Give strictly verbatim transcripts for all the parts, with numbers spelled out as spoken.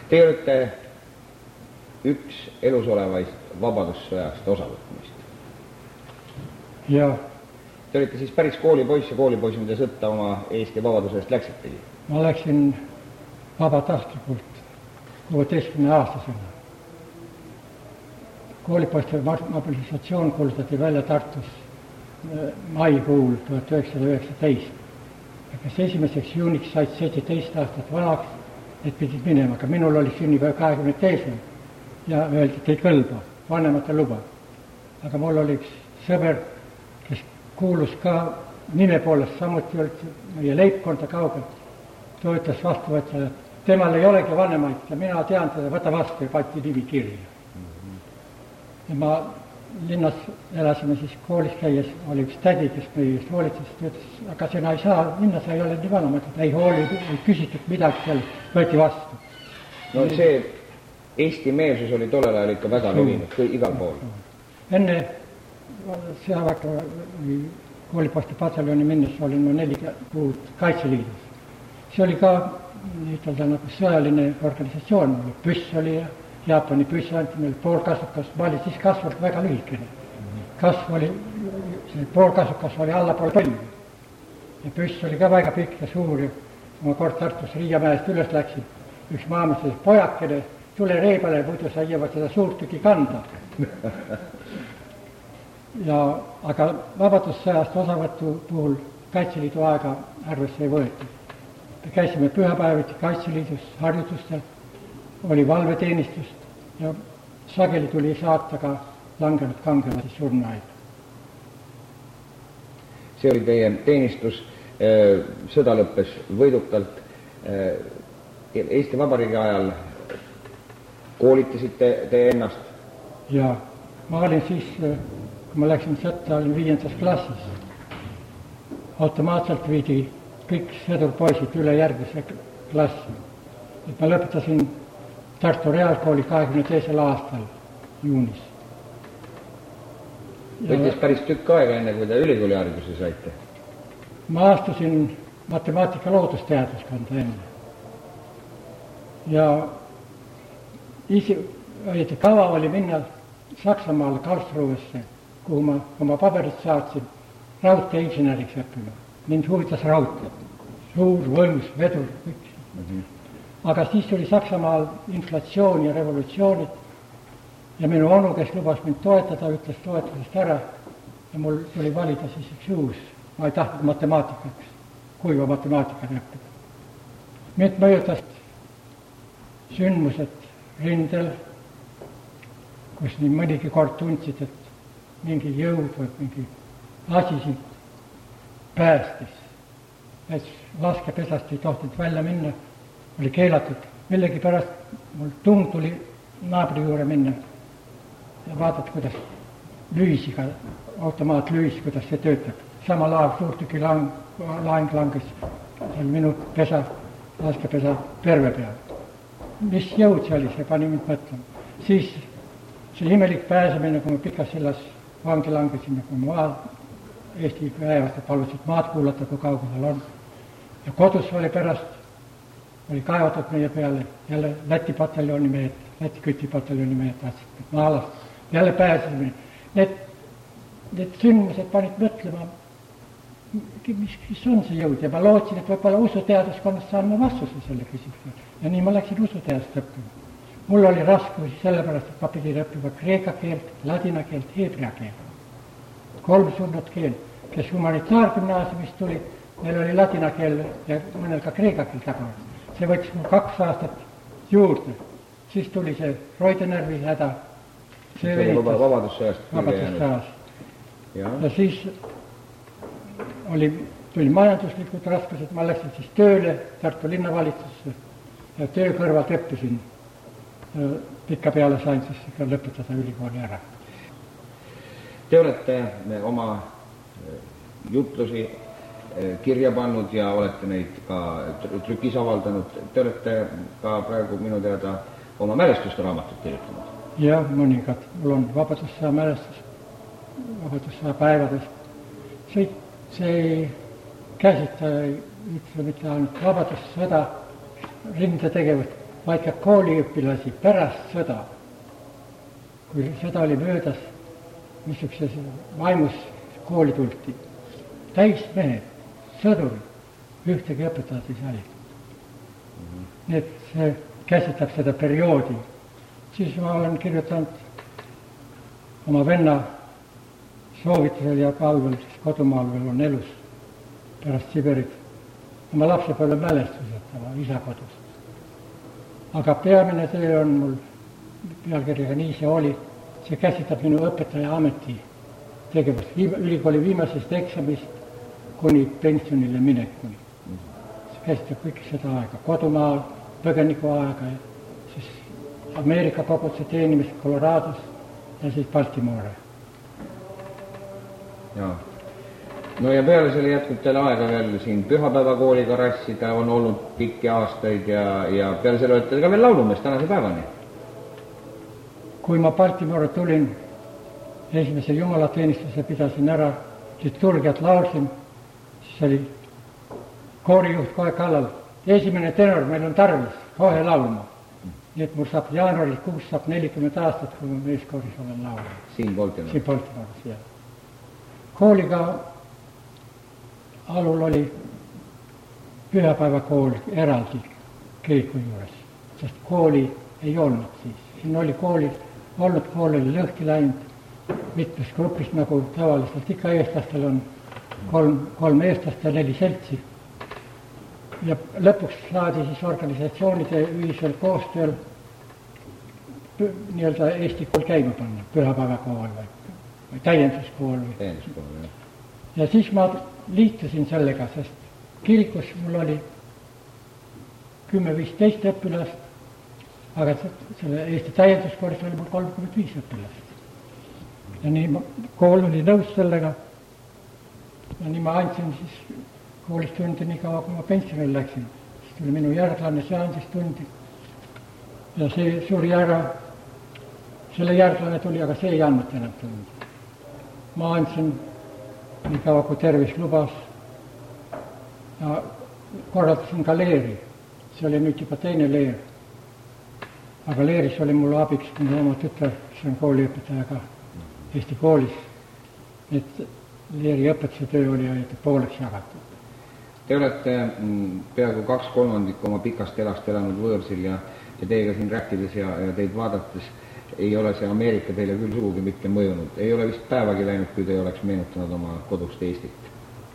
Te olete üks elus olevaist vabadussõjast osavõtmist. Ja. Te olite siis päris koolipoiss ja koolipoiss, mida sõtta oma Eesti vabaduse eest läksitegi? Ma läksin vabatahtlikult kuueteistkümne aastasena. Koolipoiste mobilisatsioon kuulutati välja Tartus maikuul tuhat üheksasada üheksateist. Kas esimeseks juuniks said seitseteist aastat vanaks, et pidid minema, aga minul oli sünnipäev kahekümne teisel ja öeldi, et ei kõlba, vanemate luba. Aga mul oli üks sõber, kes kuulus ka nime poolest samuti meie leibkonda kaugelt, toetas vastuvõtjale. Temal ei olegi vanemaid ja mina tean teda, võta vastu ja pati nimi kirja. Ja ma linnas elasime siis koolis käies, oli üks tädi, kes meie eest hoolitses, ütles, aga sina ei saa, linnas ei ole nii vana, mõtled, ei hooli, ei küsitud midagi sellest, võeti vastu. No see Eesti meelsus oli tollel ajal ikka väga levinud, igal pool. Enne sõjaväega koolipoiste pataljoni minnes olin ma neli kuud Kaitseliidus. See oli ka ütelda nagu sõjaline organisatsioon, püss oli ja Jaapani püss anti meil poolkasukas, ma olin siis kasvanud väga lühikene. Kasv oli, see poolkasukas oli allapool põlvi. Ja püss oli ka väga pikk ja suur ja ma kord Tartus Riiamäest üles läksin. Üks maamas oli pojakene, tule reibale, muidu sa jõuad seda suurtüki kanda. Ja, aga vabadussõjast osavõtu puhul Kaitseliidu aega arvesse ei võetud. Me käisime pühapäeviti Kaitseliidus harjutustel, oli valveteenistust ja sageli tuli saata ka langenud kangelasi surnuaid. See oli teie teenistus, sõda lõppes võidukalt. Eesti Vabariigi ajal koolitasite te ennast? Ja, ma olin siis, kui ma läksin sõtta, olin viiendas klassis. Automaatselt viidi kõik sõdurpoisid üle järgmise klassi. Et ma lõpetasin Tartu Reaalkooli kahekümne teisel aastal juunis. Võttis päris tükk aega enne, kui te ülikooli hariduse saite? Ma astusin matemaatika loodusteaduskanda enne. Ja isi, õieti kava oli minna Saksamaale Karlsruhesse, kuhu ma oma paberit saatsin raudteeinseneriks õppima. Mind huvitas raudte. Suur, võimus, vedur, kõik. Mm-hmm. Aga siis tuli Saksamaal inflatsioon ja revolutsioonid ja minu onu, kes lubas mind toetada, ütles toetusest ära ja mul tuli valida siis üks uus. Ma ei tahtnud matemaatikaks, kuiva matemaatikad õppida. Mind mõjutas sündmused rindel, kus nii mõnigi kord tundsid, et mingi jõud või mingi asi sind päästis. Et laskepesast ei tohtinud välja minna, oli keelatud. Millegi pärast mul tung tuli naabri juurde minna ja vaadata, kuidas lüüsiga, automaat lüüs, kuidas see töötab. Sama laev suurtüki lang, laeng langes, see oli minu pesa, laskepesa perve peal. Mis jõud see oli, see pani mind mõtlema. Siis see imelik pääsemine, kui me pikas selles vangi langesime, kui maa, Eesti väevased palusid maad kuulata, kui kaugel on. Ja kodus oli pärast oli kaevatud meie peale, jälle Läti pataljoni mehed, Läti kütipataljoni mehed tahtsid, et maalast jälle pääsesime. Need, need sündmused panid mõtlema, mis, mis on see jõud ja ma lootsin, et võib-olla usuteaduskonnast saan ma vastuse selle küsimusele. Ja nii ma läksin usuteadust õppima. Mul oli raskusi sellepärast, et ma pidin õppima kreeka keelt, ladina keelt, heebrea keelt. Kolm surnud keelt, kes humanitaargümnaasiumist tuli, neil oli ladina keel ja mõnel ka kreeka keel tagasi. See võttis mul kaks aastat juurde. Siis tuli see Roidenärvi häda. See oli vabadussõjast. Vabadussõjast. Ja. ja siis oli, tuli majanduslikud raskused. Ma läksin siis tööle Tartu linnavalitsusse ja töö kõrvalt õppisin. Pikka peale sain siis ikka lõpetada ülikooli ära. Te olete oma jutlusi kirja pannud ja olete neid ka trükis avaldanud. Te olete ka praegu minu teada oma mälestuste raamatut kirjutanud. Jah, mõningad. Mul on vabadussõja mälestus, vabadussõja päevadest. See, see ei käsita, ütle mitte ainult vabadussõda, rindetegevust, vaid ka kooliõpilasi pärast sõda. Kui sõda oli möödas, missugses vaimus kooli tulti. Täismehed, sõdurid, ühtegi õpetajad ei sai. Mm-hmm. Nii et see käsitab seda perioodi. Siis ma olen kirjutanud oma venna soovitusel ja palvel, siis kodumaal veel on elus pärast Siberit. Oma lapsepõlve mälestused oma isa kodus. Aga peamine töö on mul pealkirjaga Nii see oli. See käsitab minu õpetaja ameti tegevust ülikooli viimasest eksamist kuni pensionile minekuni. See käsitab kõik seda aega. Kodumaal, põgeniku aega ja siis Ameerika koguduse teenimist Colorados ja siis Baltimore. Jaa. No ja peale selle jätkub teile aega veel siin pühapäevakooliga rassida, on olnud pikki aastaid ja, ja peale selle olete ka veel laulumees tänase päevani. Kui ma Baltimore tulin, esimese jumalateenistuse pidasin ära, liturgiat laulsin, siis oli koorijuht kohe kallal. Esimene tenor meil on tarvis, kohe laulma. Nii et mul saab jaanuaris kuus saab nelikümmend aastat, kui ma meeskooris olen laulma. Siin Baltimoris? Siin Baltimoris, jah. Kooliga alul oli pühapäevakool eraldi kiriku juures, sest kooli ei olnud siis. Siin oli kooli, olnud kool oli lõhki läinud mitmes grupis, nagu tavaliselt ikka eestlastel on kolm, kolm eestlast ja neli seltsi. Ja lõpuks saadi siis organisatsioonide ühisel koostööl nii-öelda Eesti kool käima panna, pühapäevakool või, või täienduskool. Või. Täienduskool, jah. Ja siis ma liitusin sellega, sest kirikus mul oli kümme viisteist õpilast, aga selle Eesti täienduskoolis oli mul kolmkümmend viis õpilast. Ja nii ma, kool oli nõus sellega ja nii ma andsin siis koolis tundi nii kaua, kui ma pensionil läksin. Siis tuli minu järglane, see andis tundi. Ja see suri ära, selle järglane tuli, aga see ei andnud enam tundi. Ma andsin nii kaua, kui tervis lubas. Ja korraldasin ka leeri. See oli nüüd juba teine leer. Aga leeris oli mul abiks minu oma tütar, kes on kooliõpetaja ka Eesti koolis. Et leeri õpetuse töö oli pooleks jagatud. Te olete peaaegu kaks kolmandikku oma pikast elast elanud võõrsil ja, ja teiega siin rääkides ja, ja teid vaadates ei ole see Ameerika teile küll sugugi mitte mõjunud. Ei ole vist päevagi läinud, kui te oleks meenutanud oma kodust Eestit.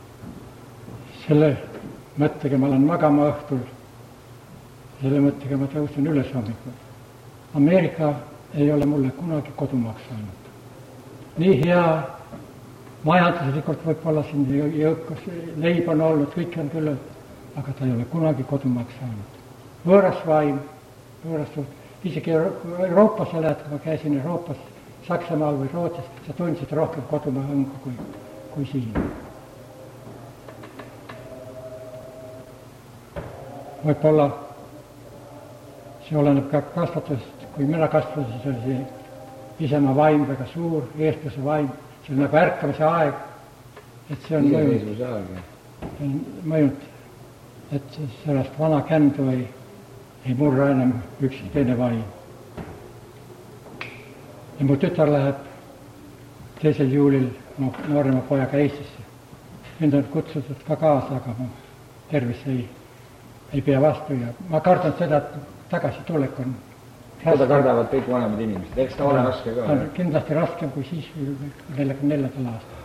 Selle mõttega ma olen magama õhtul. Selle mõttega ma tõusen üles hommikul. Ameerika ei ole mulle kunagi kodumaaks saanud. Nii hea majanduslikult võib-olla siin jõukas, leib on olnud, kõik on küll, aga ta ei ole kunagi kodumaaks saanud. Võõras vaim, võõras suht, isegi Euroopas oled, kui ma käisin Euroopas, Saksamaal või Rootsis, sa tundsid rohkem kodumaa hõngu kui, kui siin. Võib-olla see oleneb ka kasvatusest, kui mina kasvasin, see oli see isemaa vaim väga suur, eestlase vaim, see on nagu ärkamise aeg, et see on mõjunud, mõjunud, et sellest vana kändu ei, ei murra enam üks teine vaim. Ja mu tütar läheb teisel juulil no, noorema pojaga Eestisse. Mind on kutsutud ka kaasa, aga mu tervis ei, ei pea vastu ja ma kardan seda, et tagasi tulek on Seda kardavad kõik vanemad inimesed, eks ta ole raske ka. On kindlasti raskem kui siis neljakümne neljandal aastal.